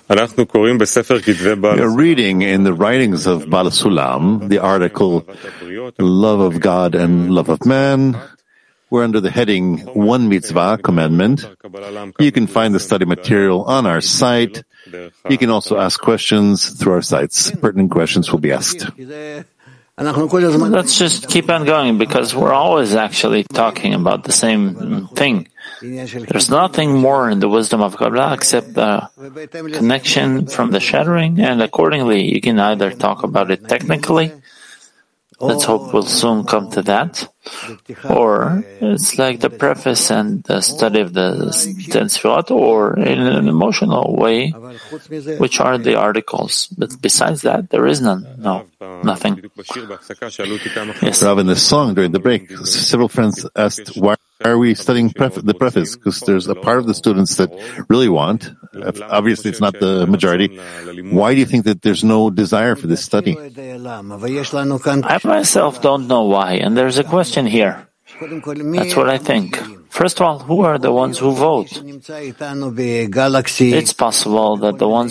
We are reading in the writings of Baal Sulam the article Love of God and Love of Man. We're under the heading One Mitzvah, Commandment. You can find the study material on our site. You can also ask questions through our sites. Pertinent questions will be asked. Let's just keep on going because we're always actually talking about the same thing. There's nothing more in the wisdom of Kabbalah except the connection from the shattering, and accordingly you can either talk about it technically, let's hope we'll soon come to that, or it's like the preface and the study of the 10 Sefirot, or in an emotional way, which are the articles. But besides that, there is nothing. Yes. Rav, in the song during the break, several friends asked, why are we studying the preface? Because there's a part of the students that really want. Obviously, it's not the majority. Why do you think that there's no desire for this study? I myself don't know why, and there's a question here. That's what I think. First of all, who are the ones who vote? It's possible that the ones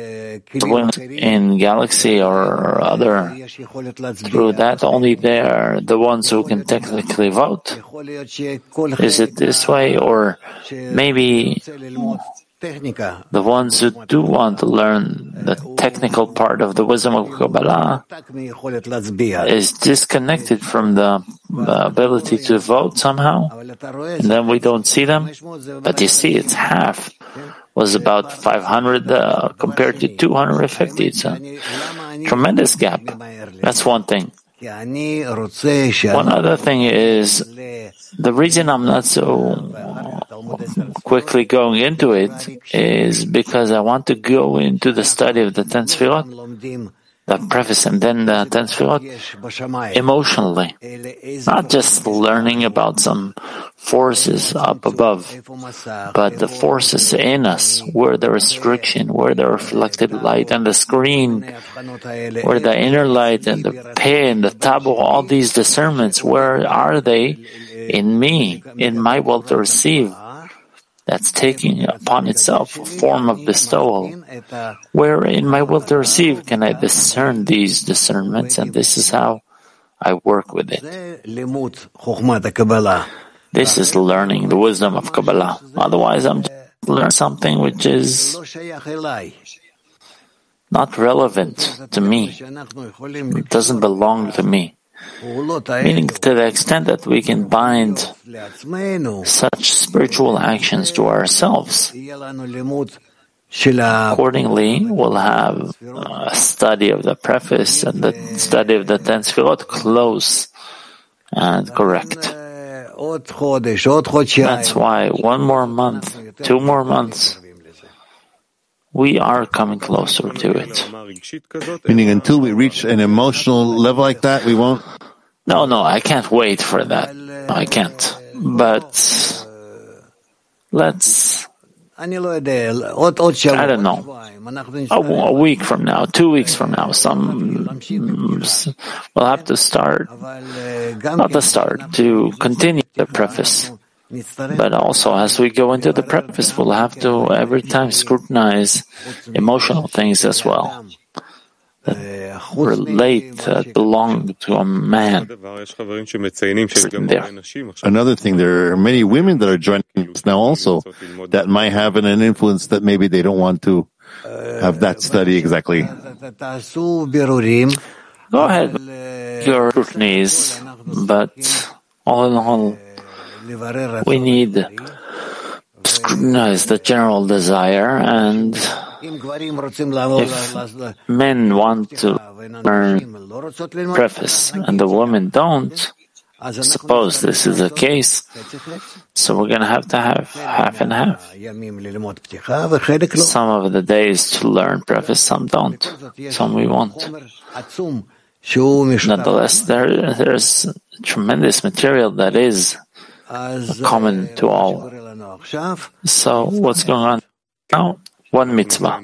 in Galaxy or other, through that only they are the ones who can technically vote. Is it this way? Or maybe the ones who do want to learn the technical part of the wisdom of Kabbalah is disconnected from the ability to vote somehow, and then we don't see them. But you see, it's half. Was about 500 compared to 250. It's a tremendous gap. That's one thing. One other thing is, the reason I'm not so quickly going into it is because I want to go into the study of the 10 Sefirot, the preface and then the 10 Sefirot, emotionally. Not just learning about some forces up above, but the forces in us, where the restriction, where the reflected light and the screen, where the inner light and the peh and the tabu, all these discernments, where are they in me, in my will to receive? That's taking upon itself a form of bestowal. Where in my will to receive can I discern these discernments, and this is how I work with it. This is learning the wisdom of Kabbalah. Otherwise, I'm just learning something which is not relevant to me. It doesn't belong to me. Meaning to the extent that we can bind such spiritual actions to ourselves, accordingly we'll have a study of the preface and the study of the 10 Sefirot close and correct. That's why 1 more month, 2 more months, we are coming closer to it. Meaning until we reach an emotional level like that, we won't? No, I can't wait for that. I can't. But let's, I don't know, a week from now, 2 weeks from now, we'll have to start, to continue the preface. But also, as we go into the preface, we'll have to every time scrutinize emotional things as well that relate, that belong to a man. Another thing, there are many women that are joining us now also that might have an influence that maybe they don't want to have that study exactly. Go ahead, your scrutinies, but all in all, we need to scrutinize the general desire, and if men want to learn preface and the women don't, suppose this is the case, so we're going to have half and half. Some of the days to learn preface, some don't, some we won't. Nonetheless, there's tremendous material that is common to all. So what's going on now? One mitzvah.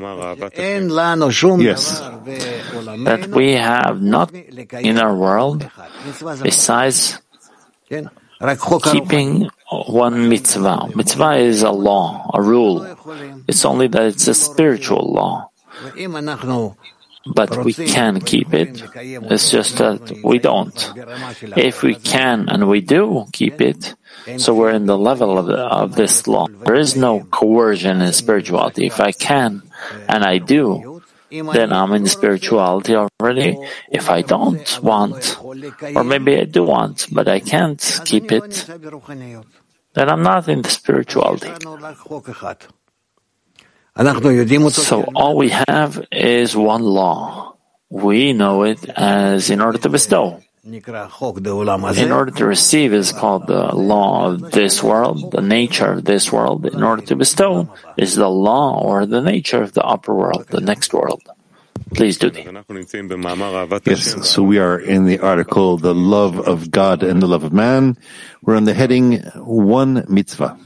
Yes. That we have not in our world besides keeping one mitzvah. Mitzvah is a law, a rule. It's only that it's a spiritual law. But we can keep it. It's just that we don't. If we can and we do keep it, so we're in the level of this law. There is no coercion in spirituality. If I can and I do, then I'm in spirituality already. If I don't want, or maybe I do want, but I can't keep it, then I'm not in the spirituality. So all we have is one law. We know it as in order to bestow. In order to receive is called the law of this world, the nature of this world. In order to bestow is the law or the nature of the upper world, the next world. Please, Dudi. Yes, so we are in the article, The Love of God and the Love of Man. We're on the heading, One Mitzvah.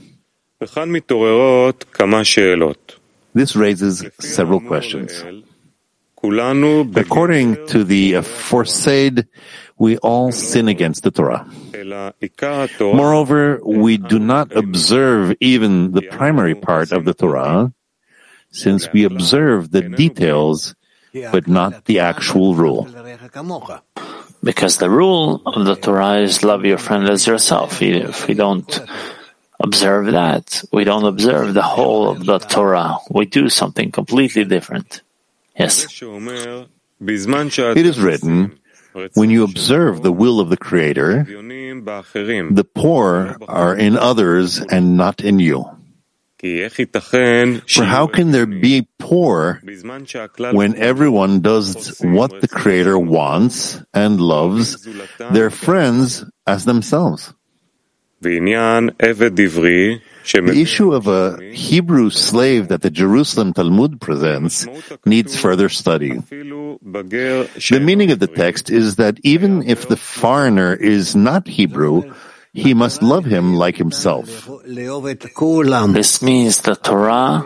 This raises several questions. According to the aforesaid, we all sin against the Torah. Moreover, we do not observe even the primary part of the Torah, since we observe the details, but not the actual rule. Because the rule of the Torah is love your friend as yourself. If we don't observe that, we don't observe the whole of the Torah. We do something completely different. Yes. It is written, when you observe the will of the Creator, the poor are in others and not in you. For how can there be poor when everyone does what the Creator wants and loves their friends as themselves? The issue of a Hebrew slave that the Jerusalem Talmud presents needs further study. The meaning of the text is that even if the foreigner is not Hebrew, he must love him like himself. This means the Torah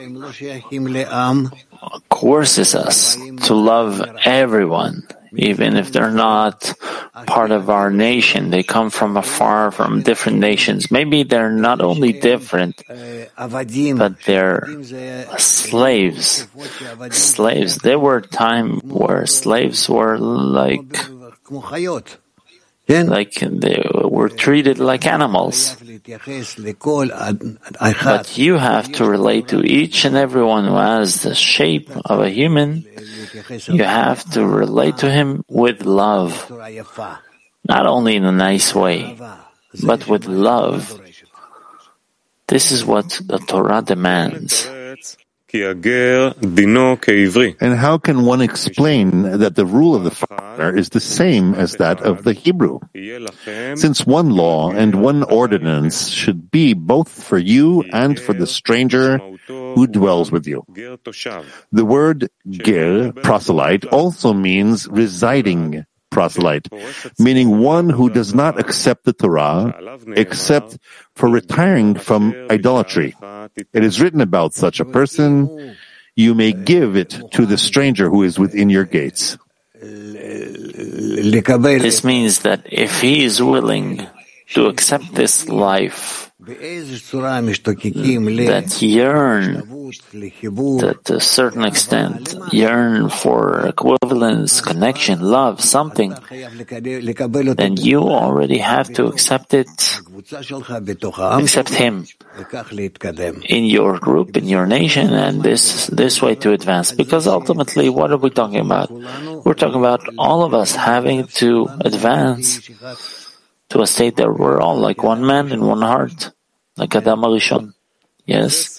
coerces us to love everyone, even if they're not part of our nation. They come from afar, from different nations. Maybe they're not only different, but they're slaves. Slaves. There were times where slaves were like they were treated like animals. But you have to relate to each and everyone who has the shape of a human. You have to relate to him with love. Not only in a nice way, but with love. This is what the Torah demands. And how can one explain that the rule of the foreigner is the same as that of the Hebrew? Since one law and one ordinance should be both for you and for the stranger who dwells with you. The word ger, proselyte, also means residing proselyte, meaning one who does not accept the Torah except for retiring from idolatry. It is written about such a person, you may give it to the stranger who is within your gates. This means that if he is willing to accept this life, that yearn, that to a certain extent yearn for equivalence, connection, love, something, then you already have to accept it, accept him in your group, in your nation, and this way to advance. Because ultimately, what are we talking about? We're talking about all of us having to advance to a state that we're all like one man and one heart, like Adam HaRishon. Yes?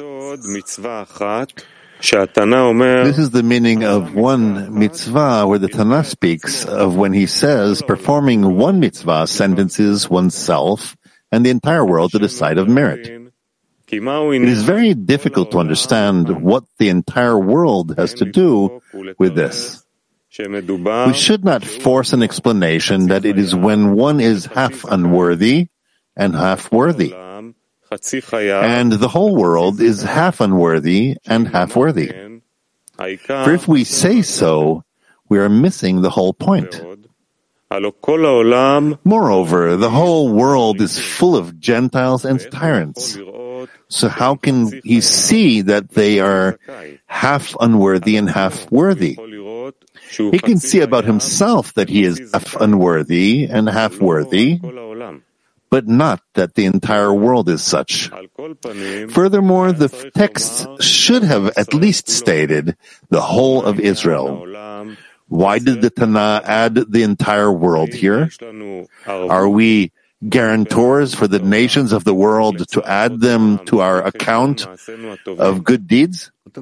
This is the meaning of one mitzvah, where the Tanakh speaks of when he says performing one mitzvah sentences oneself and the entire world to the side of merit. It is very difficult to understand what the entire world has to do with this. We should not force an explanation that it is when one is half unworthy and half worthy, and the whole world is half unworthy and half worthy. For if we say so, we are missing the whole point. Moreover, the whole world is full of Gentiles and tyrants. So how can he see that they are half unworthy and half worthy? He can see about himself that he is half unworthy and half worthy, but not that the entire world is such. Furthermore, the text should have at least stated the whole of Israel. Why did the Tanakh add the entire world here? Are we guarantors for the nations of the world to add them to our account of good deeds? Is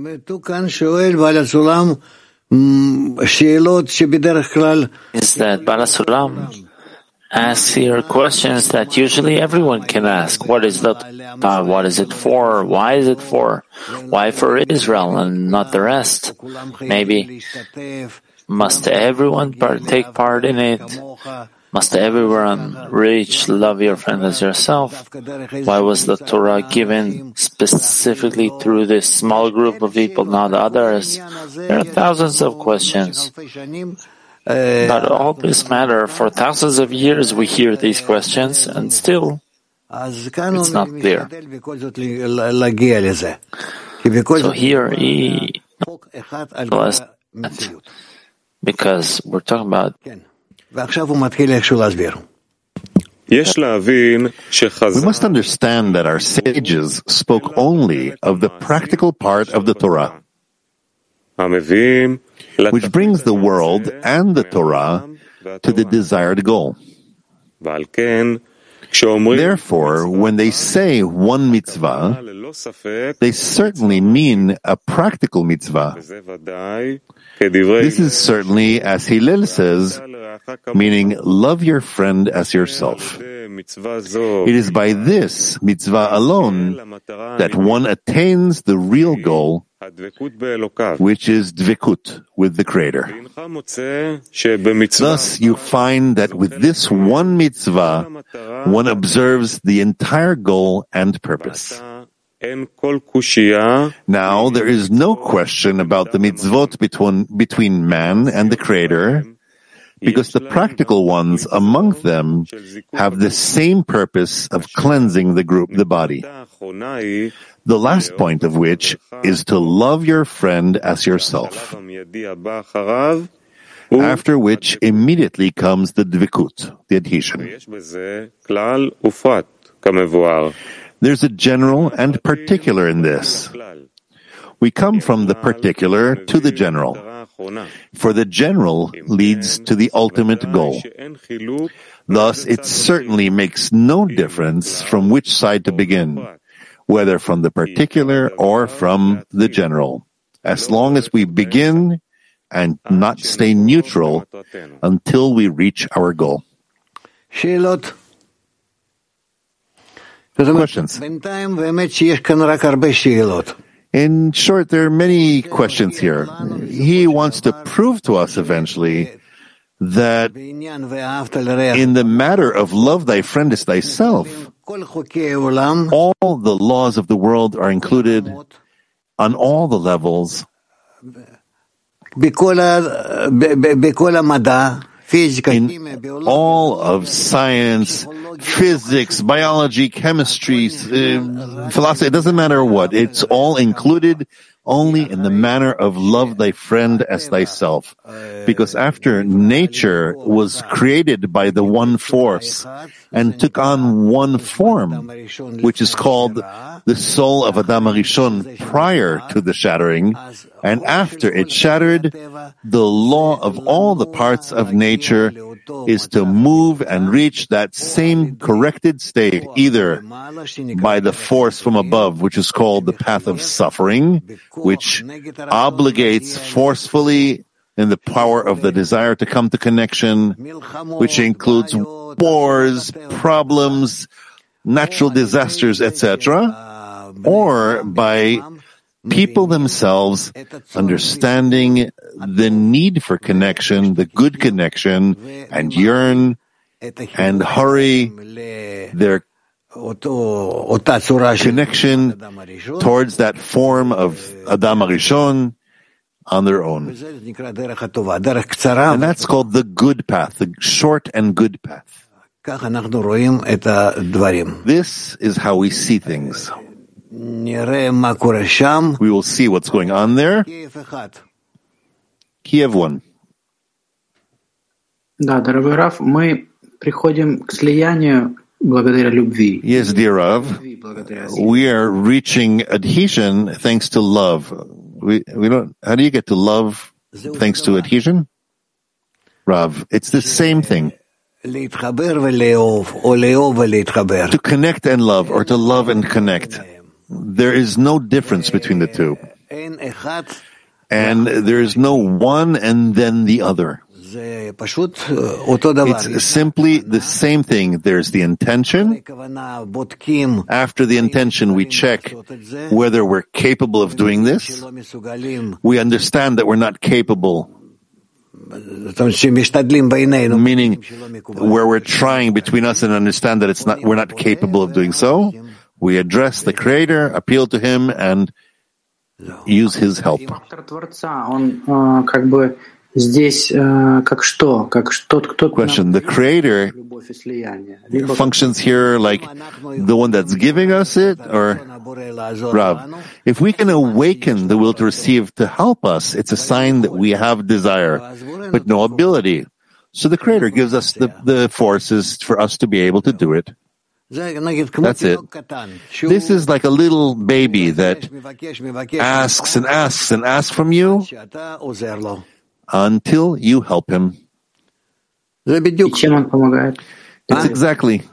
that Baal HaSulam asks here questions that usually everyone can ask. What is the Torah? What is it for? Why is it for? Why for Israel and not the rest? Maybe must everyone take part in it? Must everyone reach love your friend as yourself? Why was the Torah given specifically through this small group of people, not others? There are thousands of questions. About all this matter, for thousands of years we hear these questions, and still it's not clear. So here he because we're talking about. We must understand that our sages spoke only of the practical part of the Torah, which brings the world and the Torah to the desired goal. Therefore, when they say one mitzvah, they certainly mean a practical mitzvah. This is certainly, as Hillel says, meaning love your friend as yourself. It is by this mitzvah alone that one attains the real goal, which is dvekut, with the Creator. Thus, you find that with this one mitzvah, one observes the entire goal and purpose. Now, there is no question about the mitzvot between man and the Creator, because the practical ones among them have the same purpose of cleansing the body. The last point of which is to love your friend as yourself. After which immediately comes the dvekut, the adhesion. There's a general and particular in this. We come from the particular to the general, for the general leads to the ultimate goal. Thus, it certainly makes no difference from which side to begin, whether from the particular or from the general, as long as we begin and not stay neutral until we reach our goal. Questions? In short, there are many questions here. He wants to prove to us eventually that in the matter of love thy friend as thyself, all the laws of the world are included on all the levels. In all of science, physics, biology, chemistry, philosophy, it doesn't matter what. It's all included only in the manner of love thy friend as thyself. Because after nature was created by the one force and took on one form, which is called the soul of Adam HaRishon prior to the shattering, and after it shattered, the law of all the parts of nature is to move and reach that same corrected state, either by the force from above, which is called the path of suffering, which obligates forcefully in the power of the desire to come to connection, which includes wars, problems, natural disasters, etc., or by people themselves understanding the need for connection, the good connection, and yearn and hurry their connection towards that form of Adam HaRishon, on their own. And that's called the good path, the short and good path. This is how we see things. We will see what's going on there. Kiev 1. Да, дорогой Рав, мы приходим к слиянию благодаря любви. Yes, dear Rav, we are reaching adhesion thanks to love. We don't. How do you get to love thanks to adhesion? Rav, it's the same thing. To connect and love, or to love and connect. There is no difference between the two. And there is no one and then the other. It's simply the same thing. There's the intention. After the intention, we check whether we're capable of doing this. We understand that we're not capable, meaning where we're trying between us and understand that we're not capable of doing so. We address the Creator, appeal to Him, and use His help. Question: the Creator functions here like the one that's giving us it, or Rav? If we can awaken the will to receive to help us, it's a sign that we have desire, but no ability. So the Creator gives us the forces for us to be able to do it. That's it. This is like a little baby that asks and asks and asks from you until you help him. It's exactly.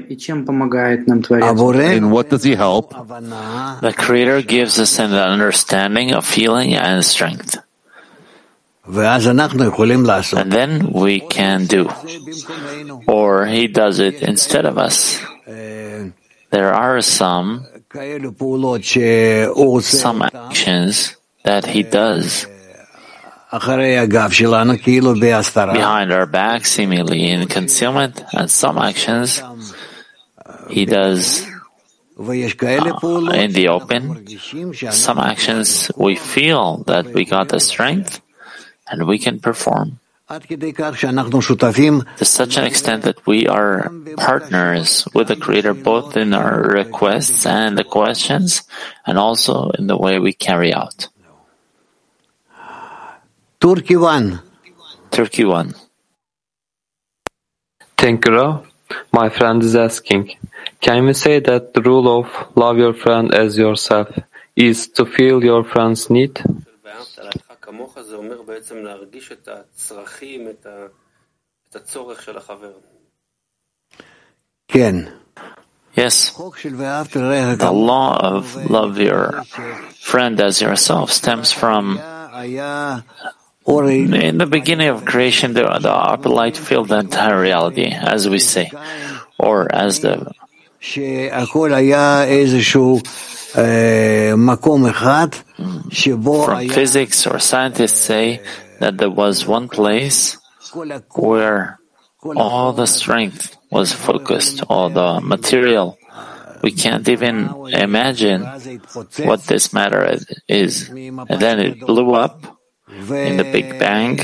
In what does he help? The Creator gives us an understanding of feeling and strength. And then we can do. Or He does it instead of us. There are some actions that He does behind our back, seemingly in concealment, and some actions He does in the open. Some actions we feel that we got the strength and we can perform. To such an extent that we are partners with the Creator both in our requests and the questions, and also in the way we carry out. Turkey 1. Thank you, Rav. My friend is asking, can we say that the rule of love your friend as yourself is to feel your friend's need? Yes. The law of love your friend as yourself stems from in the beginning of creation, the upper light filled the entire reality, as we say, or as the from physics or scientists say that there was one place where all the strength was focused, all the material. We can't even imagine what this matter is. And then it blew up in the Big Bang,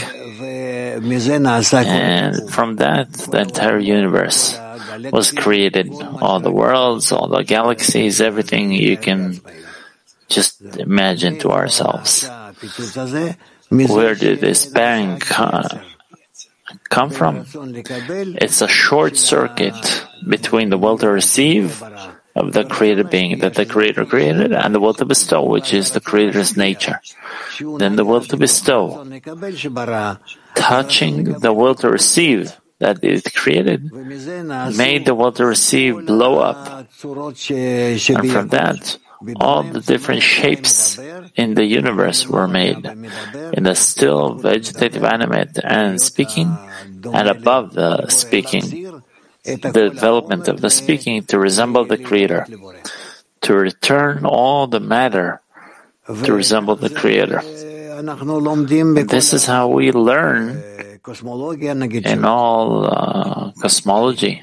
and from that, the entire universe was created. All the worlds, all the galaxies, everything you can just imagine to ourselves. Where did this bang come from? It's a short circuit between the will to receive of the created being that the Creator created and the will to bestow, which is the Creator's nature. Then the will to bestow, touching the will to receive that it created, made the will to receive blow up. And from that, all the different shapes in the universe were made, in the still, vegetative, animate, and speaking, and above the speaking, the development of the speaking to resemble the Creator, to return all the matter to resemble the Creator. This is how we learn in all cosmology.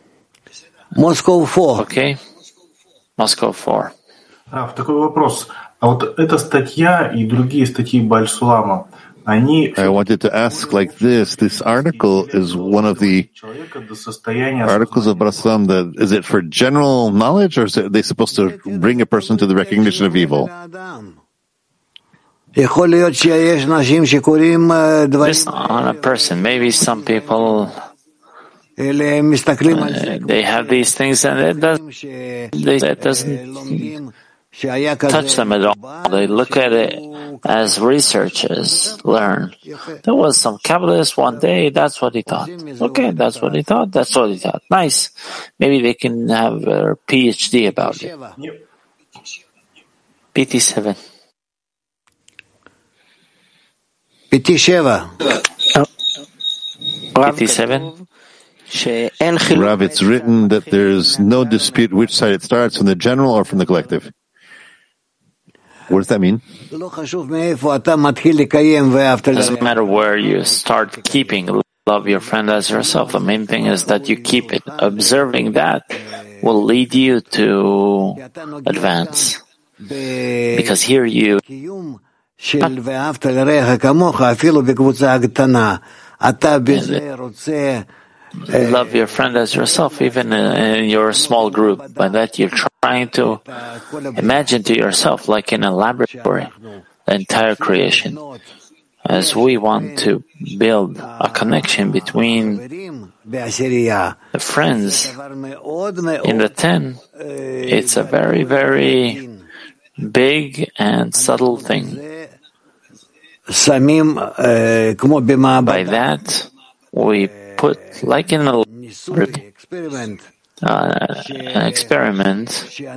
Moscow 4. Okay. Moscow 4. Такой вопрос. А вот эта статья и другие статьи Бааль-Сулама, они... I wanted to ask like this article is one of the articles of Baal HaSulam that, is it for general knowledge, or is they supposed to bring a person to the recognition of evil? Just on a person. Maybe some people, they have these things and it doesn't touch them at all. They look at it as researchers learn. There was some Kabbalist one day, that's what he thought. Okay, that's what he thought, that's what he thought. Nice. Maybe they can have a PhD about it. PT7. PT7. Rav, it's written that there's no dispute which side it starts, from the general or from the collective. What does that mean? Doesn't matter where you start keeping love your friend as yourself. The main thing is that you keep it. Observing that will lead you to advance. Because here you love your friend as yourself, even in your small group. By that, you're trying to imagine to yourself, like in a laboratory, the entire creation. As we want to build a connection between the friends in the 10, it's a very, very big and subtle thing. By that, we put, like in an experiment,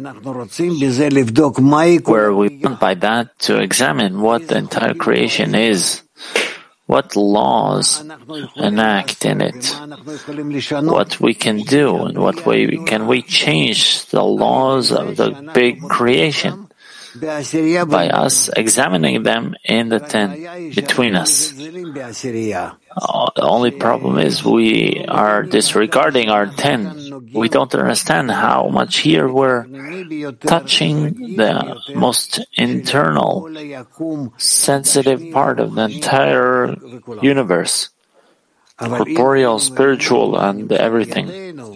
where we want by that to examine what the entire creation is, what laws enact in it, what we can do, and what way can we change the laws of the big creation by us examining them in the 10 between us. The only problem is we are disregarding our 10. We don't understand how much here we're touching the most internal, sensitive part of the entire universe, corporeal, spiritual, and everything.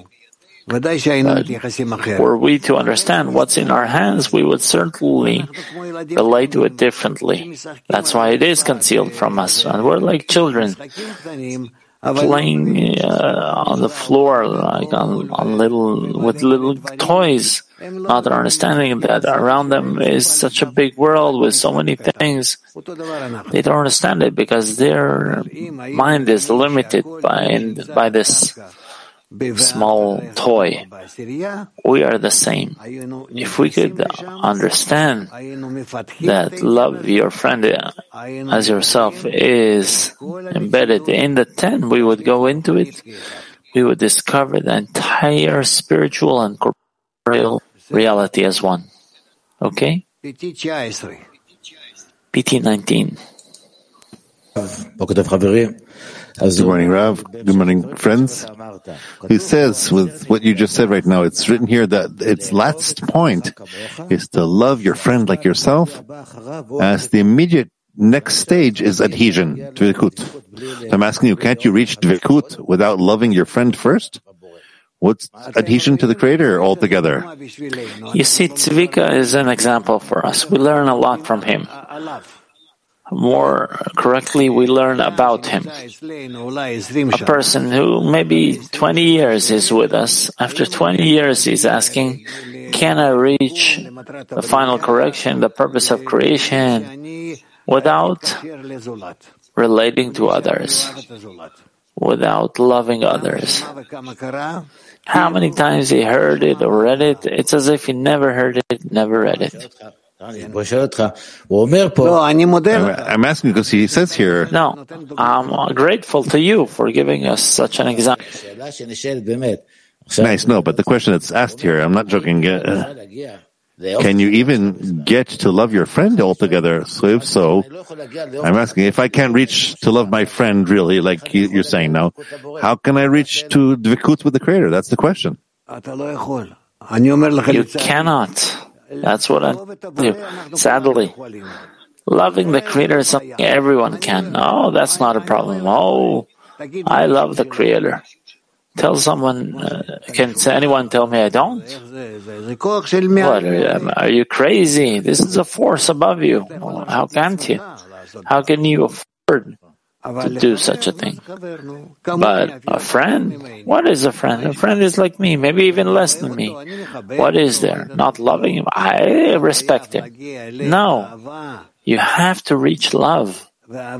Were we to understand what's in our hands, we would certainly relate to it differently. That's why it is concealed from us. And we're like children playing on the floor, like with little toys, not understanding that around them is such a big world with so many things. They don't understand it because their mind is limited by this small toy. We are the same. If we could understand that love your friend as yourself is embedded in the 10, we would go into it. We would discover the entire spiritual and corporeal reality as one. Okay? PT 19. Good morning, Rav. Good morning, friends. He says, with what you just said right now, it's written here that its last point is to love your friend like yourself, as the immediate next stage is adhesion, dvikut. I'm asking you, can't you reach dvikut without loving your friend first? What's adhesion to the Creator altogether? You see, Tzvika is an example for us. We learn a lot from him. More correctly, we learn about him. A person who maybe 20 years is with us, after 20 years he's asking, can I reach the final correction, the purpose of creation, without relating to others, without loving others? How many times he heard it or read it? It's as if he never heard it, never read it. I'm asking because he says here. No, I'm grateful to you for giving us such an example. Nice, no, but the question that's asked here, I'm not joking. Can you even get to love your friend altogether? So if so, I'm asking, if I can't reach to love my friend really, like you're saying now, how can I reach to dvikut with the Creator? That's the question. You cannot. That's what I do. Sadly, loving the Creator is something everyone can. Oh, that's not a problem. Oh, I love the Creator. Tell someone, can anyone tell me I don't? What, are you crazy? This is a force above you. How can't you? How can you afford to do such a thing? But a friend? What is a friend? A friend is like me, maybe even less than me. What is there? Not loving him? I respect him. No. You have to reach love. And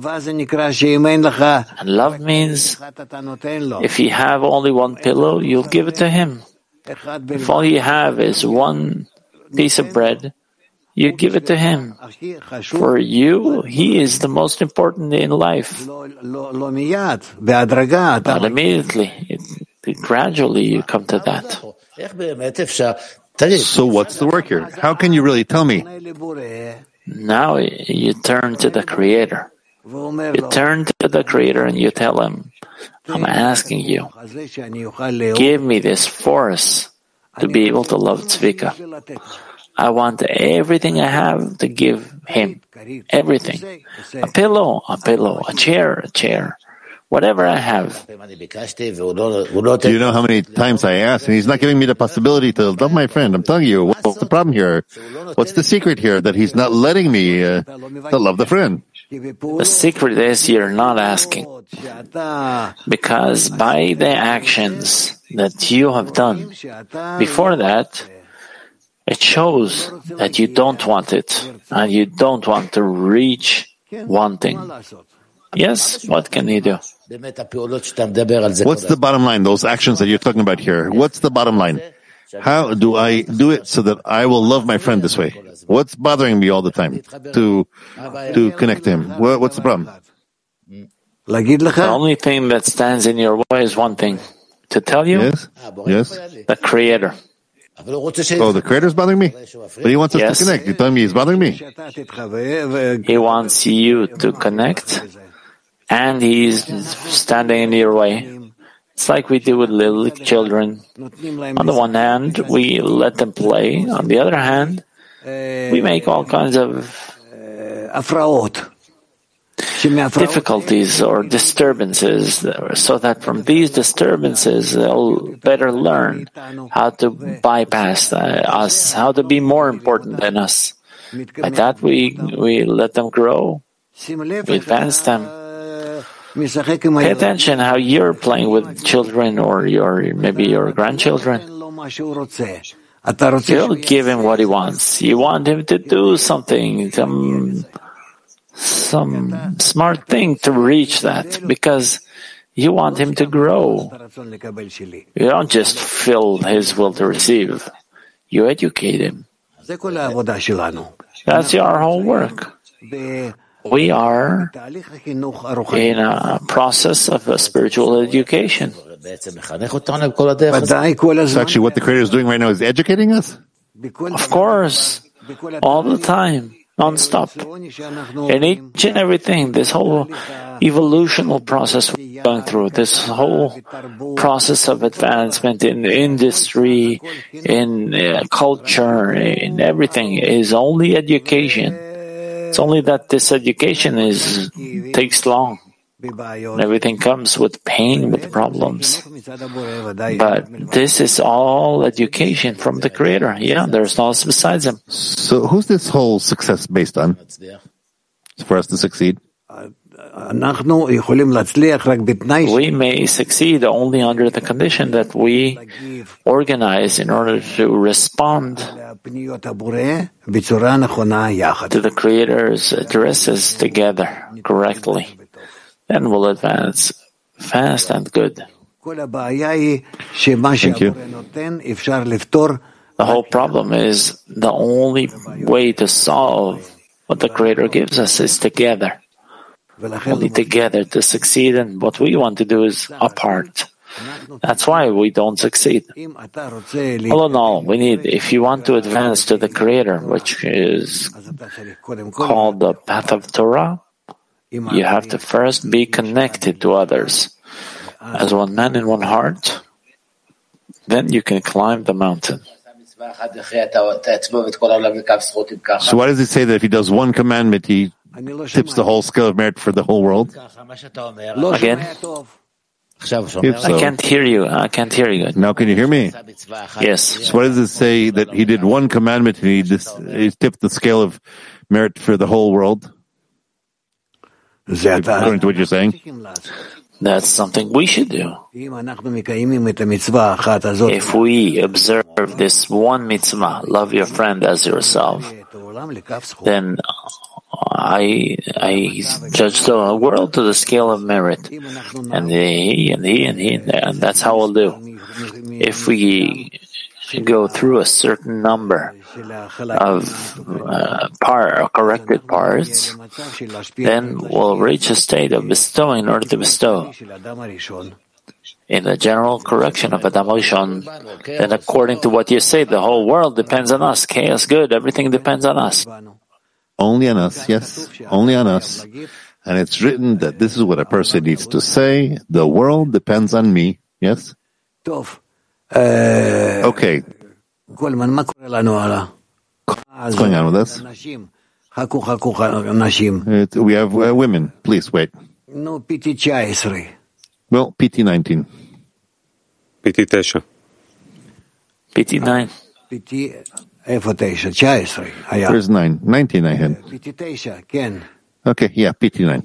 love means if you have only one pillow, you'll give it to him. If all you have is one piece of bread, you give it to him. For you, he is the most important in life. Not immediately. Gradually you come to that. So what's the work here? How can you really tell me? Now you turn to the Creator. You turn to the Creator and you tell him, I'm asking you, give me this force to be able to love Tzvika. I want everything I have to give him. Everything. A pillow, a chair, whatever I have. Do you know how many times I asked, and he's not giving me the possibility to love my friend? I'm telling you, what's the problem here? What's the secret here that he's not letting me to love the friend? The secret is you're not asking. Because by the actions that you have done before that, it shows that you don't want it, and you don't want to reach wanting. Yes, what can you do? What's the bottom line, those actions that you're talking about here? What's the bottom line? How do I do it so that I will love my friend this way? What's bothering me all the time to connect to him? What's the problem? The only thing that stands in your way is one thing. To tell you? Yes. The Creator. Oh, the Creator's bothering me? But he wants us to connect. You're telling me he's bothering me? He wants you to connect, and he's standing in your way. It's like we do with little children. On the one hand, we let them play. On the other hand, we make all kinds of difficulties or disturbances, so that from these disturbances they'll better learn how to bypass us, how to be more important than us. By that we let them grow, we advance them. Pay attention how you're playing with children or maybe your grandchildren. You'll give him what he wants. You want him to do something, some smart thing to reach that, because you want him to grow. You don't just fill his will to receive. You educate him. That's our whole work. We are in a process of a spiritual education. So actually what the Creator is doing right now is educating us? Of course. All the time. Non-stop. In each and everything, this whole evolutional process we're going through, this whole process of advancement in the industry, in culture, in everything is only education. It's only that this education takes long. Everything comes with pain, with problems. But this is all education from the Creator. Yeah, there's no else besides Him. So who's this whole success based on? For us to succeed? We may succeed only under the condition that we organize in order to respond to the Creator's addresses together correctly. Then we'll advance fast and good. Thank you. The whole problem is the only way to solve what the Creator gives us is together. Only together to succeed, and what we want to do is apart. That's why we don't succeed. All in all, if you want to advance to the Creator, which is called the path of Torah, you have to first be connected to others. As one man in one heart, then you can climb the mountain. So why does it say that if he does one commandment, he tips the whole scale of merit for the whole world? Again? If so. I can't hear you. I can't hear you. Now can you hear me? Yes. So what does it say that he did one commandment and he tipped the scale of merit for the whole world? According to what you're saying? That's something we should do. If we observe this one mitzvah, love your friend as yourself, then I judge the world to the scale of merit. And he, and that's how we'll do. If we go through a certain number of corrected parts, then we'll reach a state of bestowing in order to bestow. In the general correction of Adam Rishon, then according to what you say, the whole world depends on us. Chaos good, everything depends on us. Only on us, yes, only on us. And it's written that this is what a person needs to say. The world depends on me, yes? Okay. What's going on with us? We have women. Please wait. Well, PT 19. PT 9. PT 9. Where's 9? 19 I had. Okay, yeah, PT 9.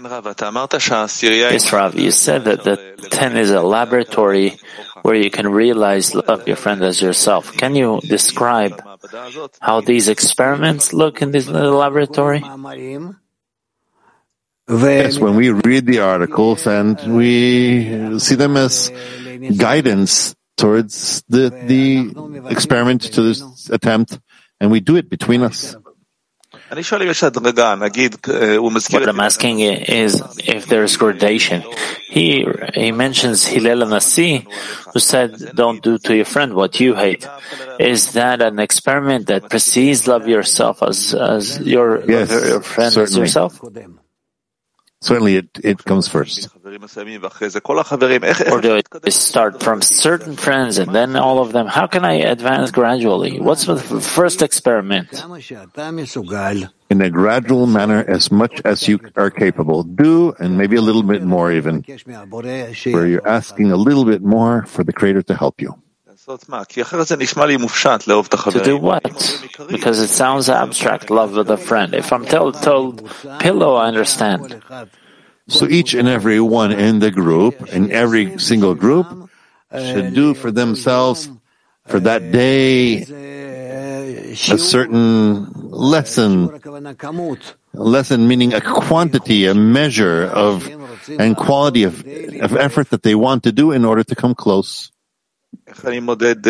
Yes, Rav, you said that the 10 is a laboratory where you can realize love your friend as yourself. Can you describe how these experiments look in this little laboratory? Yes, when we read the articles and we see them as guidance towards the experiment, to this attempt, and we do it between us. What I'm asking is if there's gradation. He mentions Hillel HaNasi, who said, don't do to your friend what you hate. Is that an experiment that precedes love yourself as your, yes, love your friend certainly. as yourself? Certainly it comes first. Or do I start from certain friends and then all of them? How can I advance gradually? What's the first experiment? In a gradual manner, as much as you are capable. Do, and maybe a little bit more even, where you're asking a little bit more for the Creator to help you. To do what? Because it sounds abstract, love with a friend. If I'm told pillow, I understand. So each and every one in the group, in every single group, should do for themselves, for that day, a certain lesson. A lesson meaning a quantity, a measure of, and quality of effort that they want to do in order to come close. How can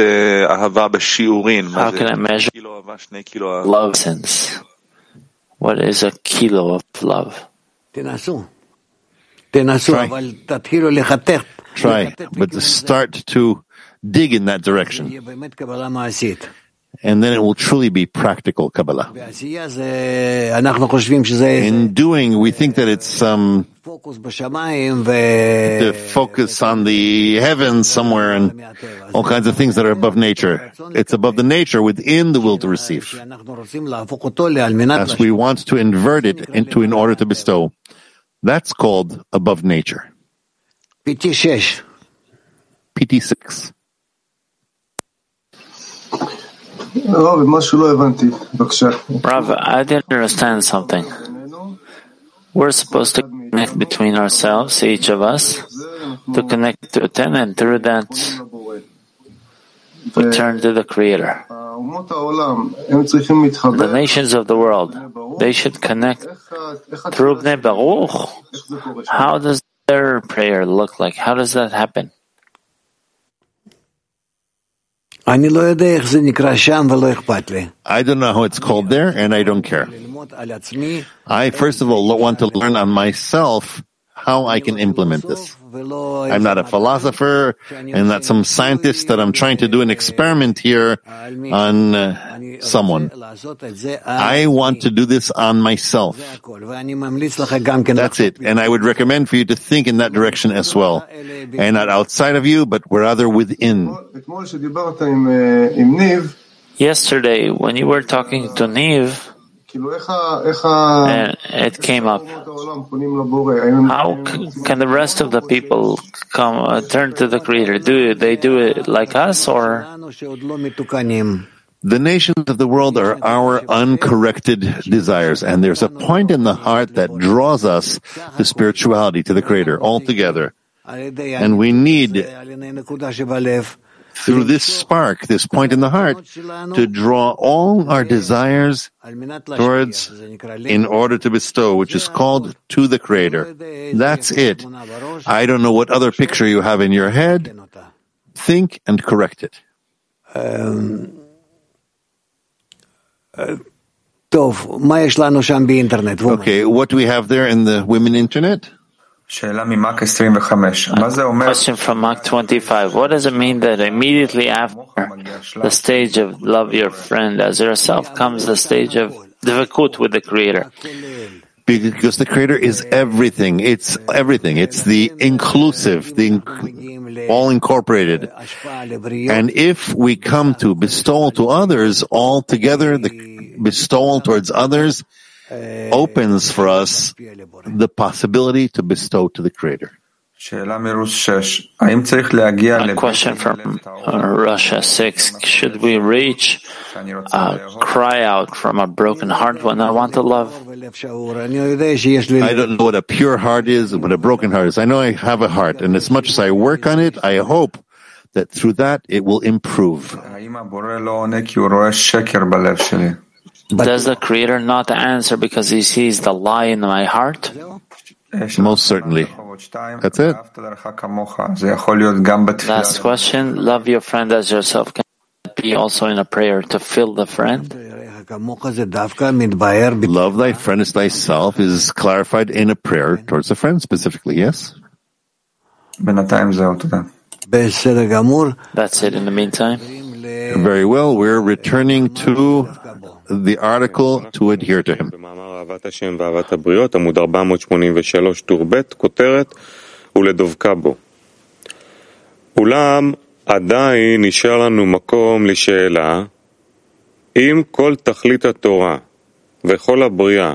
I measure love sense? What is a kilo of love? Try, but to start to dig in that direction. And then it will truly be practical Kabbalah. In doing, we think that it's to focus on the heavens somewhere and all kinds of things that are above nature. It's above the nature within the will to receive. As we want to invert it into in order to bestow. That's called above nature. PT 6. PT 6. Rav, I didn't understand something. We're supposed to connect between ourselves, each of us, to connect to 10, and through that, we turn to the Creator. The nations of the world, they should connect through Bnei Baruch. How does their prayer look like? How does that happen? I don't know how it's called there, and I don't care. I, first of all, want to learn on myself how I can implement this. I'm not a philosopher, and not some scientist that I'm trying to do an experiment here on someone. I want to do this on myself. That's it. And I would recommend for you to think in that direction as well. And not outside of you, but rather within. Yesterday, when you were talking to Niv, and it came up, how can the rest of the people turn to the Creator? Do they do it like us, or? The nations of the world are our uncorrected desires, and there's a point in the heart that draws us to spirituality, to the Creator, altogether. And we need, through this spark, this point in the heart, to draw all our desires towards, in order to bestow, which is called to the Creator. That's it. I don't know what other picture you have in your head. Think and correct it. Okay, what do we have there in the women internet? Question from Mark 25. What does it mean that immediately after the stage of love your friend as yourself comes the stage of dvekut with the Creator? Because the Creator is everything. It's everything. It's the inclusive, the all incorporated. And if we come to bestowal to others all together, the bestowal towards others opens for us the possibility to bestow to the Creator. A question from Russia 6. Should we reach a cry out from a broken heart when I want to love? I don't know what a pure heart is and what a broken heart is. I know I have a heart, and as much as I work on it, I hope that through that it will improve. Does the Creator not answer because He sees the lie in my heart? Most certainly. That's it. Last question. Love your friend as yourself. Can it be also in a prayer to fill the friend? Love thy friend as thyself is clarified in a prayer towards a friend specifically, yes? That's it in the meantime. Very well. We're returning to the article to adhere to him. עמוד 483, טור ב', כותרת ולדבקה בו. אולם עדיין נשאר לנו מקום לשאלה אם כל תכלית התורה וכל הבריאה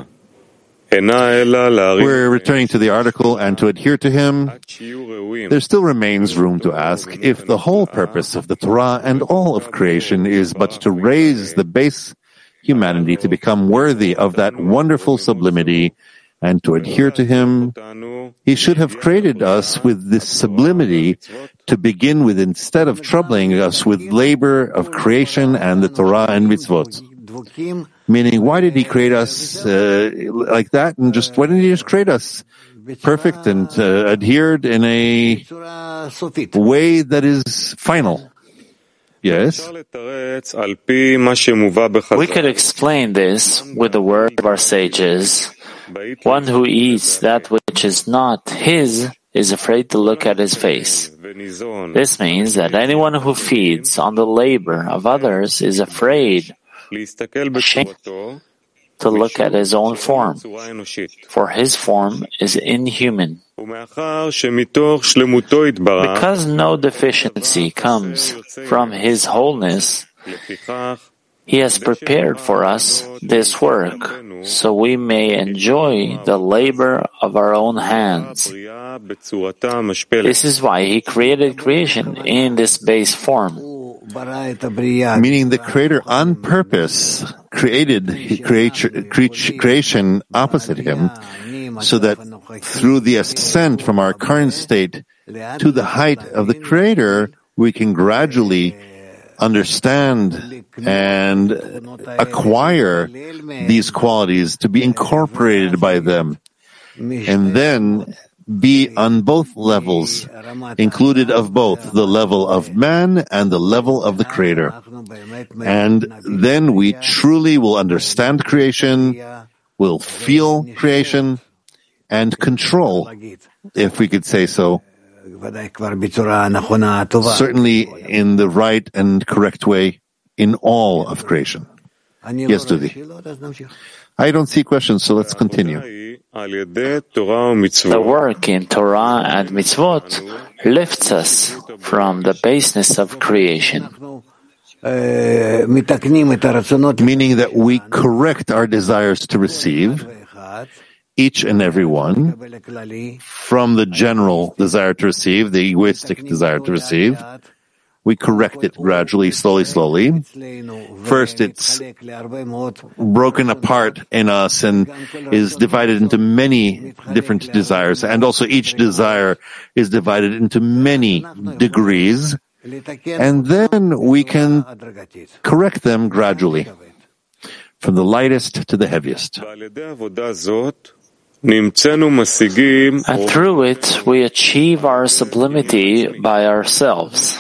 We're returning to the article and to adhere to him. There still remains room to ask if the whole purpose of the Torah and all of creation is but to raise the base humanity to become worthy of that wonderful sublimity and to adhere to him. He should have created us with this sublimity to begin with instead of troubling us with labor of creation and the Torah and mitzvot. Meaning, why did He create us like that? And why didn't He just create us perfect and adhered in a way that is final? Yes? We could explain this with the word of our sages. One who eats that which is not his is afraid to look at his face. This means that anyone who feeds on the labor of others is afraid, ashamed to look at his own form, for his form is inhuman. Because no deficiency comes from His wholeness, He has prepared for us this work, so we may enjoy the labor of our own hands. This is why He created creation in this base form. Meaning the Creator on purpose created creation opposite Him, so that through the ascent from our current state to the height of the Creator, we can gradually understand and acquire these qualities to be incorporated by them, and then be on both levels, included of both the level of man and the level of the Creator. And then we truly will understand creation, will feel creation, and control, if we could say so, certainly in the right and correct way in all of creation. Yes, Dudi. I don't see questions, so let's continue. The work in Torah and mitzvot lifts us from the baseness of creation. meaning that we correct our desires to receive, each and every one, from the general desire to receive, the egoistic desire to receive. We correct it gradually, slowly. First, it's broken apart in us and is divided into many different desires. And also each desire is divided into many degrees. And then we can correct them gradually, from the lightest to the heaviest. And through it, we achieve our sublimity by ourselves.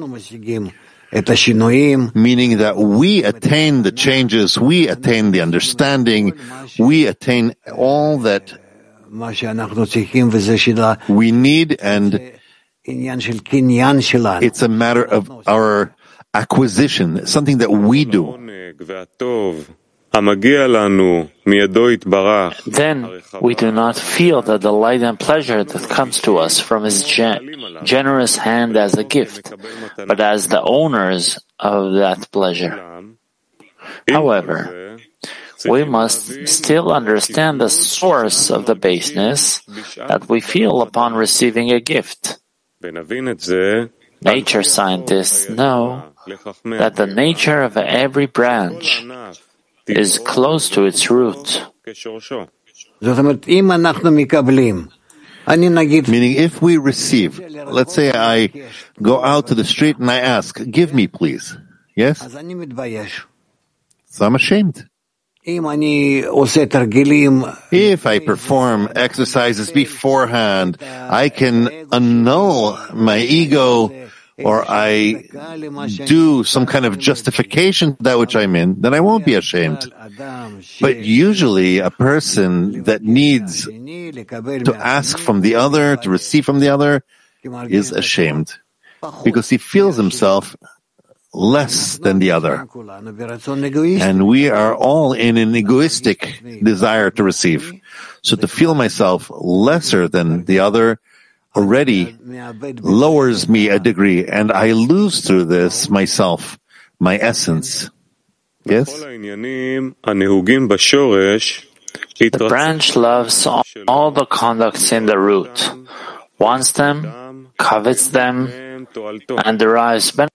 Meaning that we attain the changes, we attain the understanding, we attain all that we need, and it's a matter of our acquisition, something that we do. Then we do not feel the delight and pleasure that comes to us from His generous hand as a gift, but as the owners of that pleasure. However, we must still understand the source of the baseness that we feel upon receiving a gift. Nature scientists know that the nature of every branch is close to its root. Meaning, if we receive, let's say I go out to the street and I ask, give me please. Yes? So I'm ashamed. If I perform exercises beforehand, I can annul my ego, or I do some kind of justification to that which I'm in, then I won't be ashamed. But usually a person that needs to ask from the other, to receive from the other, is ashamed, because he feels himself less than the other. And we are all in an egoistic desire to receive. So to feel myself lesser than the other already lowers me a degree, and I lose through this myself, my essence. Yes? The branch loves all the conducts in the root, wants them, covets them, and derives benefit.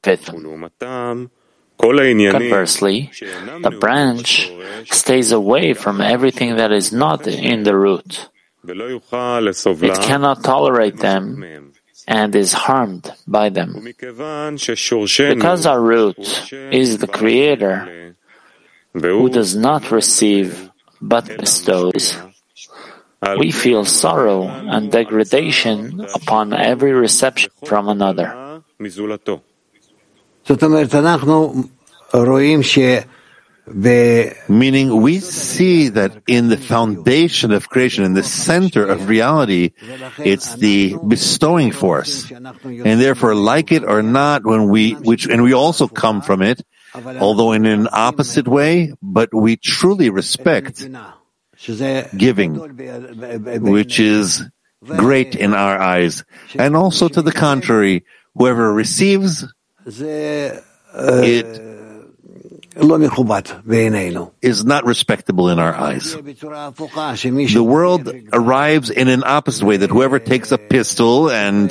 Conversely, the branch stays away from everything that is not in the root. It cannot tolerate them and is harmed by them. Because our root is the Creator, who does not receive but bestows, we feel sorrow and degradation upon every reception from another. Meaning, we see that in the foundation of creation, in the center of reality, it's the bestowing force. And therefore, like it or not, and we also come from it, although in an opposite way, but we truly respect giving, which is great in our eyes. And also to the contrary, whoever receives, it is not respectable in our eyes. The world arrives in an opposite way, that whoever takes a pistol and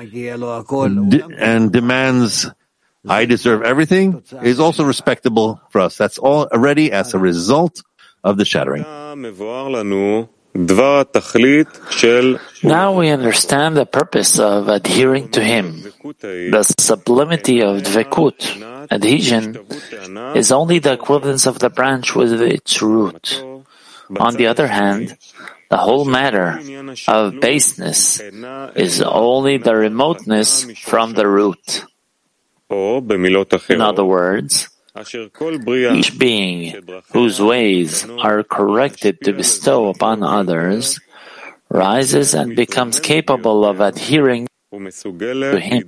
demands, I deserve everything, is also respectable for us. That's all already as a result of the shattering. Now we understand the purpose of adhering to Him. The sublimity of dvekut, adhesion, is only the equivalence of the branch with its root. On the other hand, the whole matter of baseness is only the remoteness from the root. In other words, each being whose ways are corrected to bestow upon others rises and becomes capable of adhering to Him.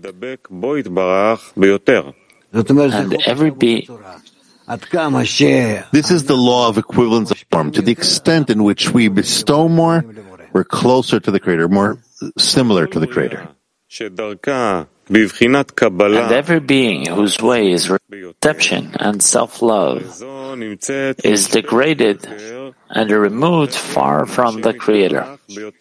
And every being. This is the law of equivalence of form. To the extent in which we bestow more, we're closer to the Creator, more similar to the Creator. And every being whose way is reception and self-love is degraded and removed far from the Creator.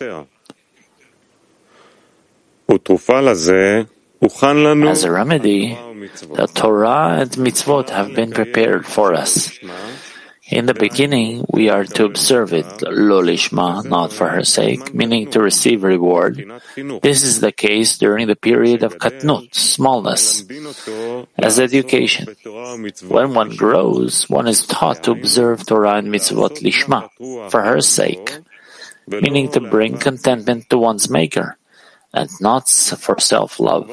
As a remedy, the Torah and mitzvot have been prepared for us. In the beginning, we are to observe it, lo lishma, not for her sake, meaning to receive reward. This is the case during the period of katnut, smallness, as education. When one grows, one is taught to observe Torah and mitzvot lishma, for her sake, meaning to bring contentment to one's maker, and not for self-love.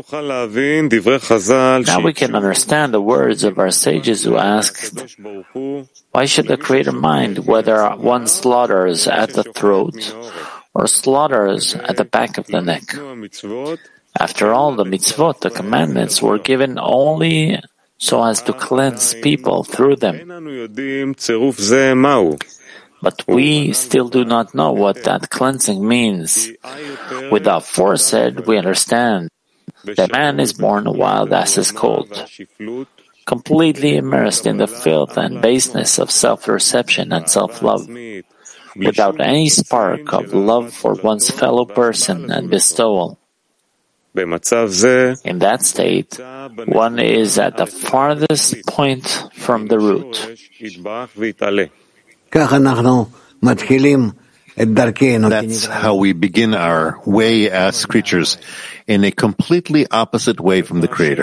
Now we can understand the words of our sages who asked, why should the Creator mind whether one slaughters at the throat or slaughters at the back of the neck? After all, the mitzvot, the commandments, were given only so as to cleanse people through them. But we still do not know what that cleansing means. With the aforesaid, we understand that man is born while das is cold, completely immersed in the filth and baseness of self-reception and self-love, without any spark of love for one's fellow person and bestowal. In that state, one is at the farthest point from the root. That's how we begin our way as creatures, in a completely opposite way from the Creator.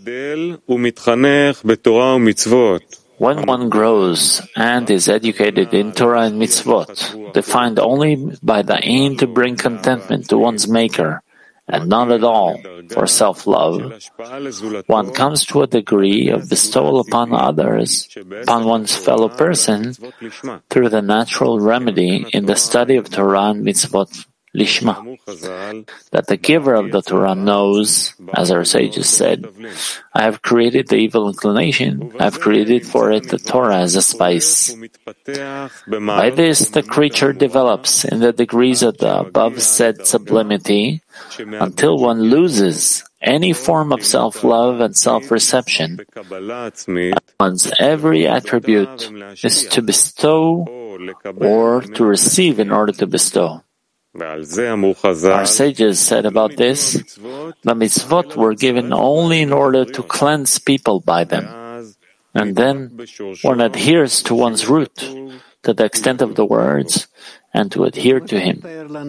When one grows and is educated in Torah and mitzvot, defined only by the aim to bring contentment to one's Maker, and not at all for self-love, one comes to a degree of bestowal upon others, upon one's fellow person, through the natural remedy in the study of Torah and mitzvot lishma, that the giver of the Torah knows, as our sages said, I have created the evil inclination, I have created for it the Torah as a spice. By this, the creature develops in the degrees of the above said sublimity, until one loses any form of self-love and self-reception. One's every attribute is to bestow or to receive in order to bestow. Our sages said about this, the mitzvot were given only in order to cleanse people by them. And then one adheres to one's root, to the extent of the words, and to adhere to him.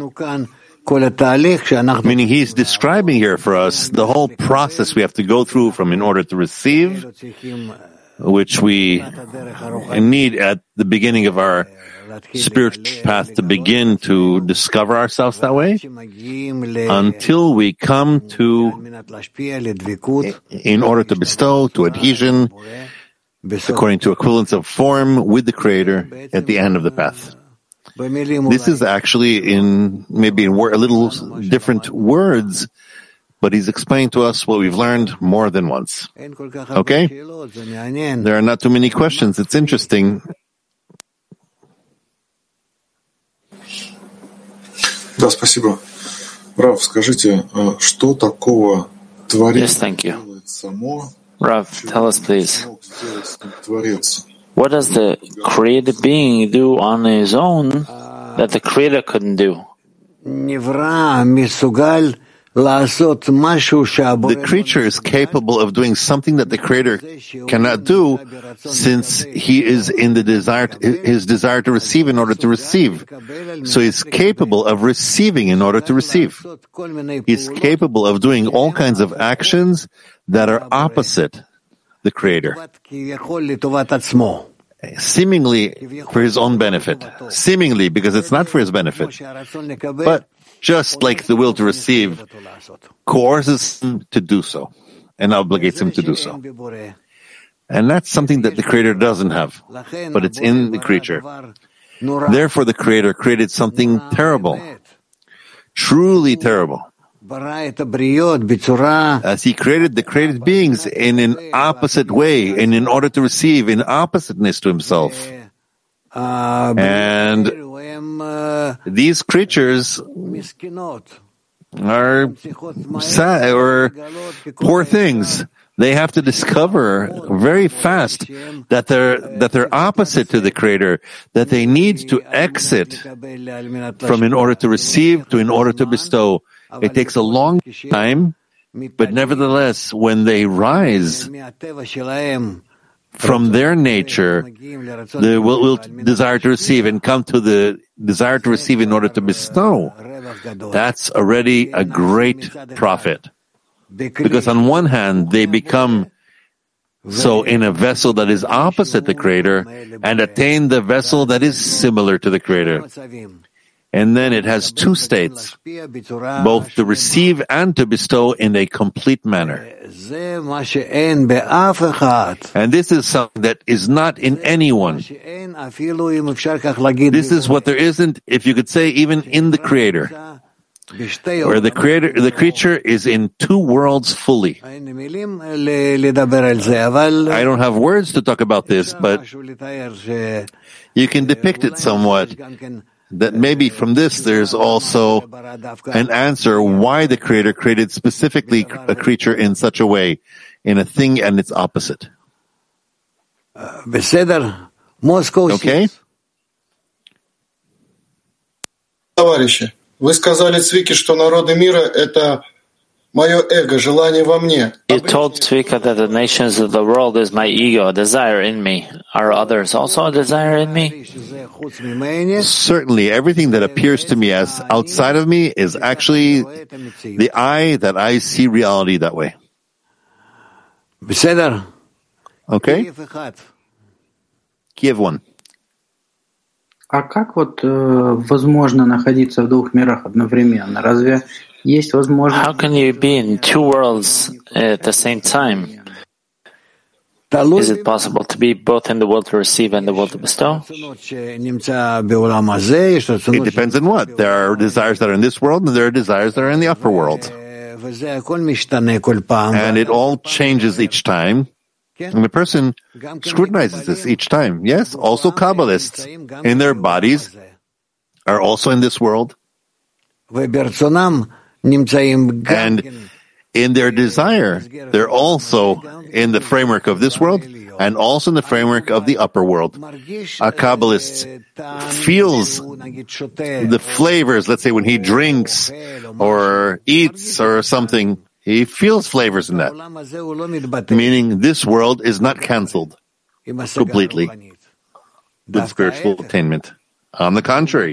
Meaning he's describing here for us the whole process we have to go through from in order to receive, which we need at the beginning of our spiritual path to begin to discover ourselves that way, until we come to, in order to bestow, to adhesion, according to equivalence of form with the Creator at the end of the path. This is actually maybe in a little different words, but he's explained to us what we've learned more than once. Okay? There are not too many questions. It's interesting. Да, спасибо. Рав, скажите, что такого творение делает само? Rav, tell us please. What does the created being do on his own that the Creator couldn't do? The creature is capable of doing something that the Creator cannot do, since he is in his desire to receive in order to receive. So he's capable of receiving in order to receive. He's capable of doing all kinds of actions that are opposite the Creator, seemingly for his own benefit, seemingly because it's not for his benefit, but just like the will to receive coerces him to do so and obligates him to do so. And that's something that the Creator doesn't have, but it's in the creature. Therefore, the Creator created something terrible, truly terrible, as he created the created beings in an opposite way and in order to receive in oppositeness to himself. And these creatures are sad or poor things. They have to discover very fast that they're opposite to the Creator, that they need to exit from in order to receive to in order to bestow. It takes a long time, but nevertheless, when they rise from their nature, the will desire to receive and come to the desire to receive in order to bestow, that's already a great profit. Because on one hand, they become so in a vessel that is opposite the Creator and attain the vessel that is similar to the Creator. And then it has two states, both to receive and to bestow in a complete manner. And this is something that is not in anyone. This is what there isn't, if you could say, even in the Creator, where the creature is in two worlds fully. I don't have words to talk about this, but you can depict it somewhat. That maybe from this there's also an answer why the Creator created specifically a creature in such a way, in a thing and its opposite. Okay? Товарищи, вы сказали Цвике, что народы мира — это мое эго, желание во мне. You told Tzvika that the nations of the world is my ego, a desire in me. Are others also a desire in me? Certainly, everything that appears to me as outside of me is actually the eye that I see reality that way. Okay? Kiev 1. А как возможно находиться в двух мирах одновременно? Разве есть возможность? How can you be in two worlds at the same time? Is it possible to be both in the world to receive and the world to bestow? It depends on what. There are desires that are in this world, and there are desires that are in the upper world. And it all changes each time. And the person scrutinizes this each time. Yes, also Kabbalists in their bodies are also in this world. And in their desire, they're also in the framework of this world and also in the framework of the upper world. A Kabbalist feels the flavors, let's say when he drinks or eats or something, he feels flavors in that. Meaning this world is not cancelled completely with spiritual attainment. On the contrary,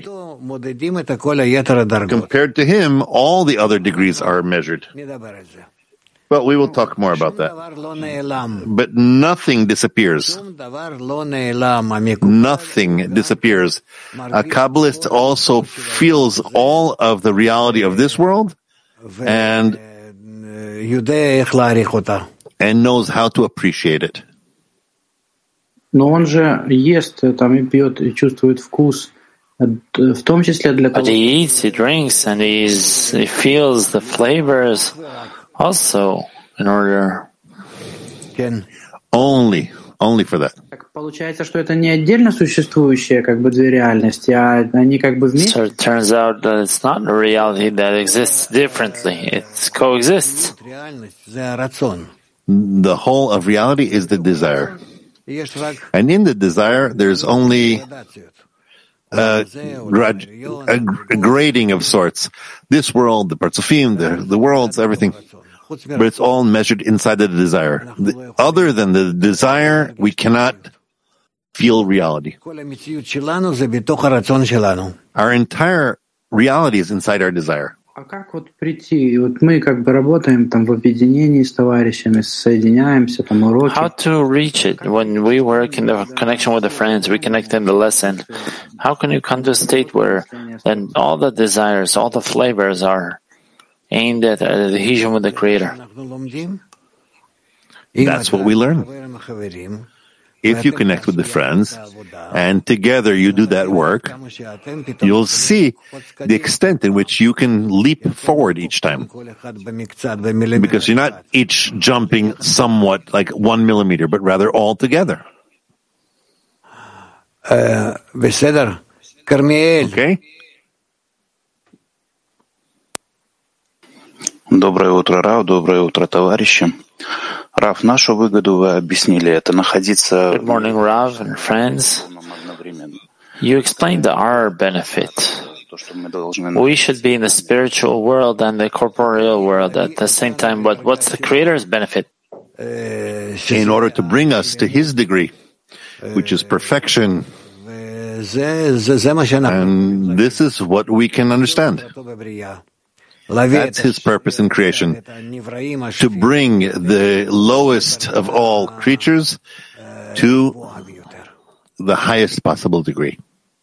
compared to him, all the other degrees are measured. But we will talk more about that. But nothing disappears. Nothing disappears. A Kabbalist also feels all of the reality of this world and knows how to appreciate it. Но он же ест, там и пьет, и чувствует вкус, в том числе для того. But he eats, he drinks, and he feels the flavors also in order. Only for that. Получается, что это не отдельно существующие две реальности, а они вместе. So it turns out that it's not a reality that exists differently. It coexists. The whole of reality is the desire. And in the desire, there's only a grading of sorts. This world, the Partzufim, the worlds, everything. But it's all measured inside the desire. Other than the desire, we cannot feel reality. Our entire reality is inside our desire. А как прийти? Мы работаем в объединении с товарищами, соединяемся, уроки. How to reach it? When we work in the connection with the friends, we connect in the lesson. How can you come to a state where then all the desires, all the flavors are aimed at adhesion with the Creator? That's what we learn. If you connect with the friends, and together you do that work, you'll see the extent in which you can leap forward each time. Because you're not each jumping somewhat like 1 millimeter, but rather all together. Okay? Доброе утро, Рав. Доброе утро, товарищи. Рав, нашу выгоду вы объяснили. Это находиться... Good morning, Rav and friends. You explained our benefit. We should be in the spiritual world and the corporeal world at the same time, but what's the Creator's benefit? In order to bring us to His degree, which is perfection. And this is what we can understand. That's His purpose in creation, to bring the lowest of all creatures to the highest possible degree.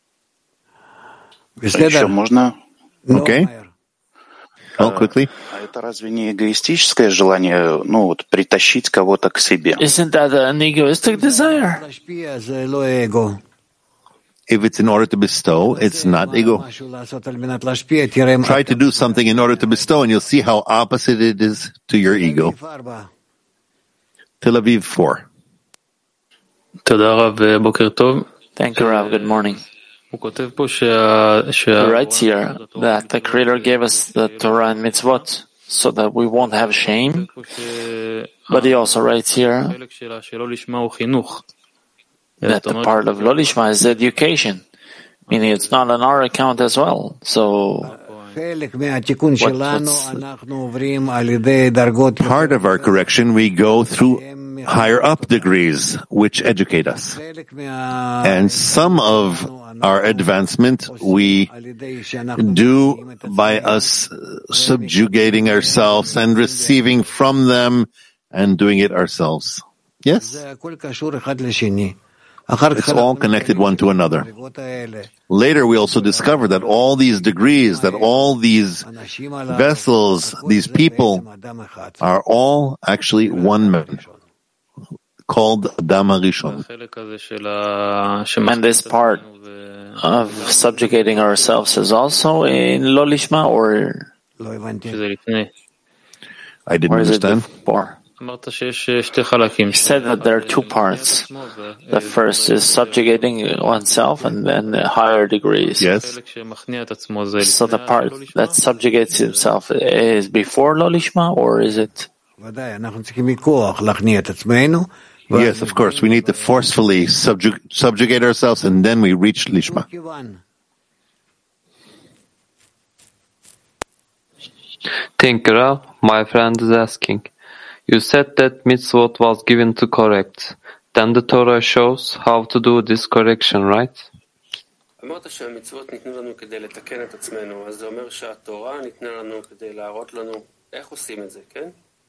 Еще можно? Okay? Oh, quickly. Это разве не эгоистическое желание, притащить кого-то к себе? Isn't that an egoistic desire? If it's in order to bestow, it's not ego. Try to do something in order to bestow, and you'll see how opposite it is to your ego. Tel Aviv 4. Thank you, Rav. Good morning. He writes here that the Creator gave us the Torah and mitzvot so that we won't have shame. But he also writes here that the part of Lo Lishma is education, meaning it's not on our account as well. So, part of our correction, we go through higher up degrees, which educate us. And some of our advancement we do by us subjugating ourselves and receiving from them and doing it ourselves. Yes? It's all connected one to another. Later we also discover that all these degrees, that all these vessels, these people, are all actually one man, called Adam HaRishon. And this part of subjugating ourselves is also in Lo Lishma, or I didn't understand. You said that there are two parts. The first is subjugating oneself, and then the higher degrees. Yes. So the part that subjugates himself is before Lo Lishma, or is it? Yes, of course. We need to forcefully subjugate ourselves, and then we reach Lishma. Thank you, Rav. My friend is asking. You said that mitzvot was given to correct. Then the Torah shows how to do this correction, right? אמרת שהמצוות ניתנו לנו כדי לתקן את עצמנו, אז זה אומר שהתורה ניתנה לנו כדי להראות לנו איך עושים את זה, כן?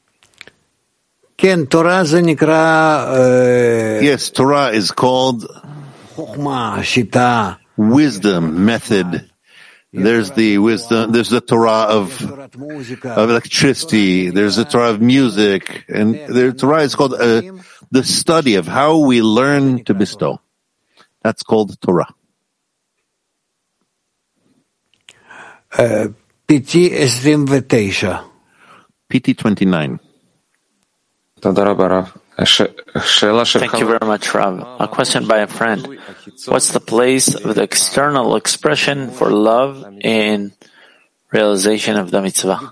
כן, תורה זה נקרא... Yes, Torah is called חוכמה, שיטה. Wisdom, method. There's the wisdom, there's the Torah of electricity, there's the Torah of music, and the Torah is called the study of how we learn to bestow. That's called Torah. PT 29. PT 29. Thank you very much, Rav. A question by a friend. What's the place of the external expression for love in realization of the mitzvah?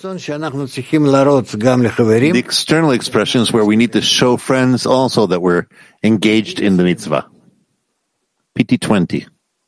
The external expressions where we need to show friends also that we're engaged in the mitzvah. PT 20.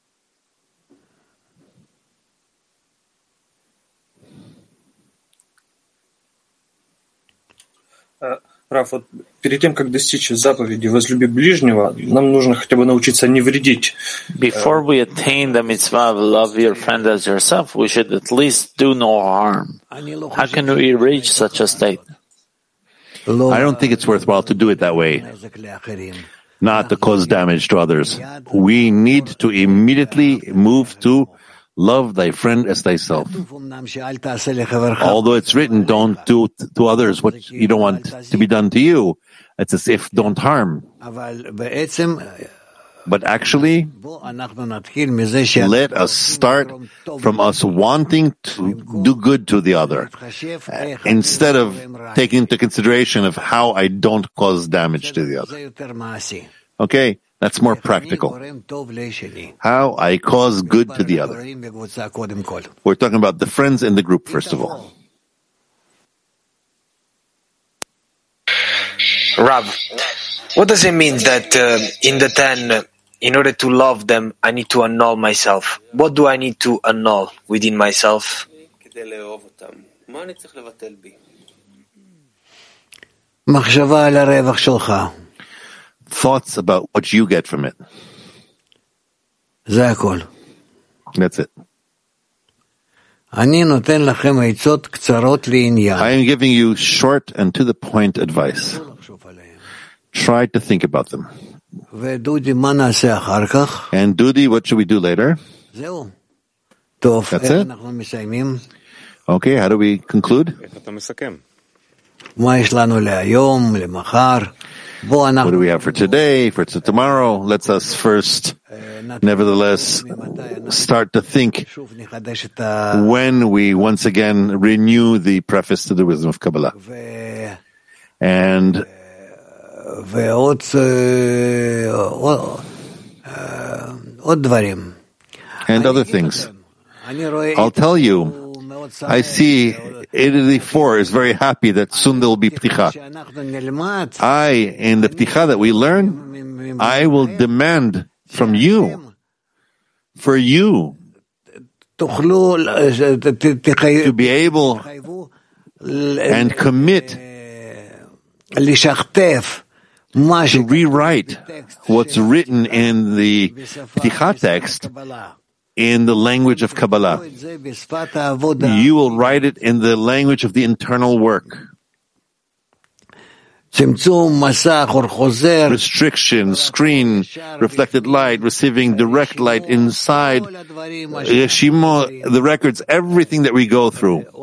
Раф, вот перед тем, как достичь заповеди «возлюби ближнего», нам нужно хотя бы научиться не вредить. Before we attain the mitzvah of love your friend as yourself, we should at least do no harm. How can we reach such a state? I don't think it's worthwhile to do it that way, not to cause damage to others. We need to immediately move to love thy friend as thyself. Although it's written, don't do to others what you don't want to be done to you. It's as if don't harm. But actually, let us start from us wanting to do good to the other, instead of taking into consideration of how I don't cause damage to the other. Okay? That's more practical. How I cause good to the other. We're talking about the friends in the group, first of all. Rav, what does it mean that in the 10, in order to love them, I need to annul myself? What do I need to annul within myself? Thoughts about what you get from it. That's it. I am giving you short and to the point advice. Try to think about them. And Dudi, what should we do later? That's it. Okay, how do we conclude? What do we have for today, for tomorrow? Let's us first, nevertheless, start to think when we once again renew the preface to the Wisdom of Kabbalah. And other things. I'll tell you, I see 84 is very happy that soon there will be Pticha. In the Pticha that we learn, I will demand from you, for you, to be able and commit to rewrite what's written in the Pticha text in the language of Kabbalah. You will write it in the language of the internal work. Restriction, screen, reflected light, receiving direct light inside, Yeshimo, the records, everything that we go through. The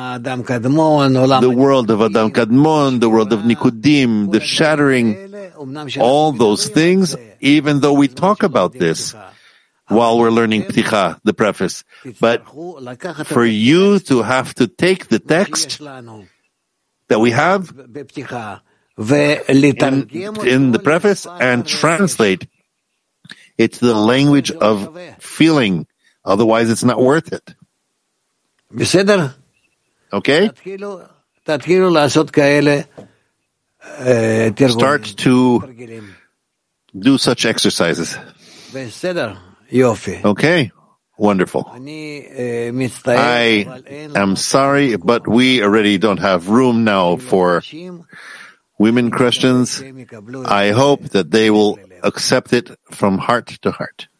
world of Adam Kadmon, the world of Nikudim, the shattering, all those things, even though we talk about this while we're learning Pticha, the preface. But for you to have to take the text that we have in the preface and translate it to the language of feeling. Otherwise, it's not worth it. Okay? Start to do such exercises. Okay, wonderful. I am sorry, but we already don't have room now for women questions. I hope that they will accept it from heart to heart.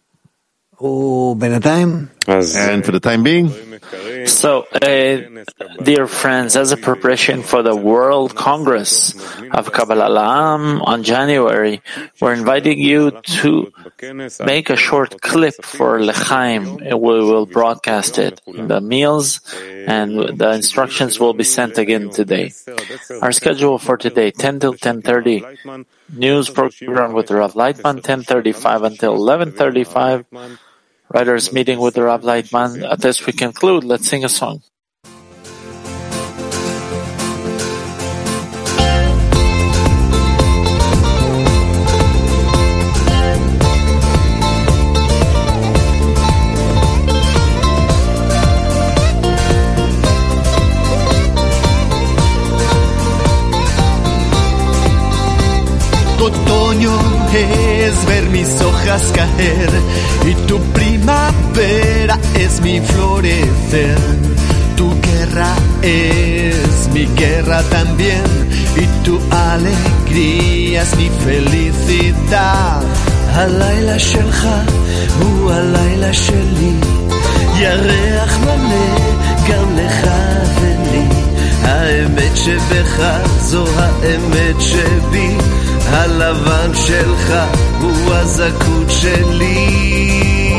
And for the time being, so, dear friends, as a preparation for the World Congress of Kabbalah La'am on January, we're inviting you to make a short clip for L'chaim. We will broadcast it in the meals, and the instructions will be sent again today. Our schedule for today, 10 till 10:30, news program with Rav Leitman, 10:35 until 11:35. Writers meeting with the Rav Leitman. At this we conclude. Let's sing a song. Otoño es ver mis hojas caer y tu primavera es mi florecer. Tu guerra es mi guerra también y tu alegría es mi felicidad. הלילה שלך הוא הלילה שלי, ירח מלא גם לך ולי. האמת שבך זו האמת שבי, הלבן שלך הוא הזכות שלי.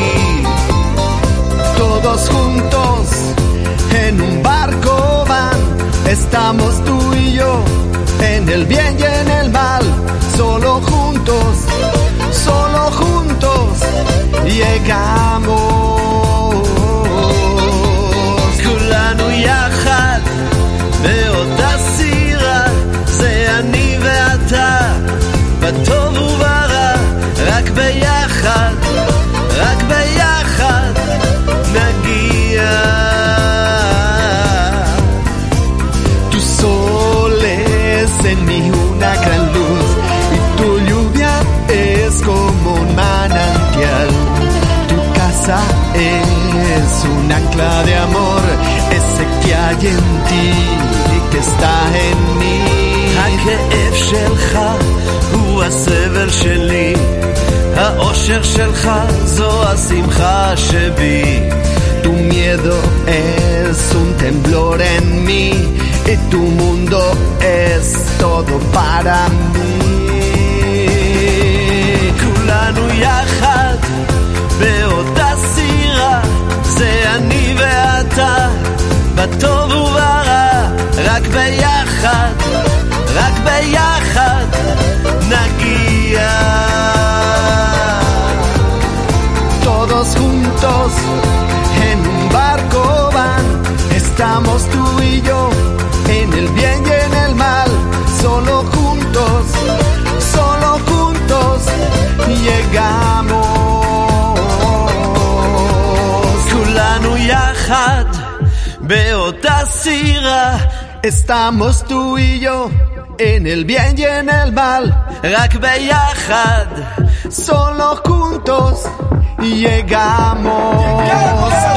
Todos juntos en un barco van, estamos tú y yo en el bien y en el mal. Solo juntos llegamos. כולנו יחד באותה סירה, זה אני ואתה, בטוב וברע, רק ביחד נגיע. Tú soles en mí una gran luz, un ancla de amor, ese que hay en ti y que está en mí. הכאב שלך הוא הסבל שלי, האושר שלך זו השמחה שבי. Tu miedo es un temblor en mí y tu mundo es todo para mí. כולנו יחד באותה סירה, זה אני ואתה, בטוב וברע, רק ביחד, רק ביחד נגיע. Todos juntos en un barco van, estamos tú y yo, en el bien y en el mal, solo juntos llegamos. כולנו יחד באותה סירה, estamos tú y yo, en el bien y en el mal, רק ביחד, solo juntos llegamos.